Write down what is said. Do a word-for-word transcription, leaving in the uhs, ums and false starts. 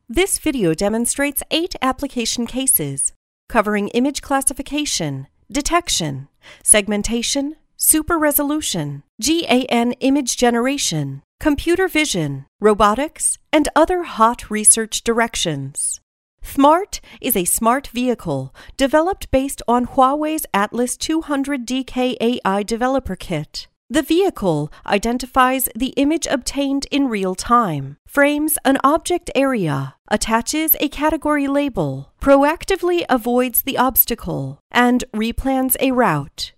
This video demonstrates eight application cases covering image classification, detection, segmentation, super resolution, G A N image generation, computer vision, robotics, and other hot research directions. Thmart is a smart vehicle developed based on Huawei's Atlas two hundred D K A I developer kit. The vehicle identifies the image obtained in real time, frames an object area, attaches a category label, proactively avoids the obstacle, and replans a route.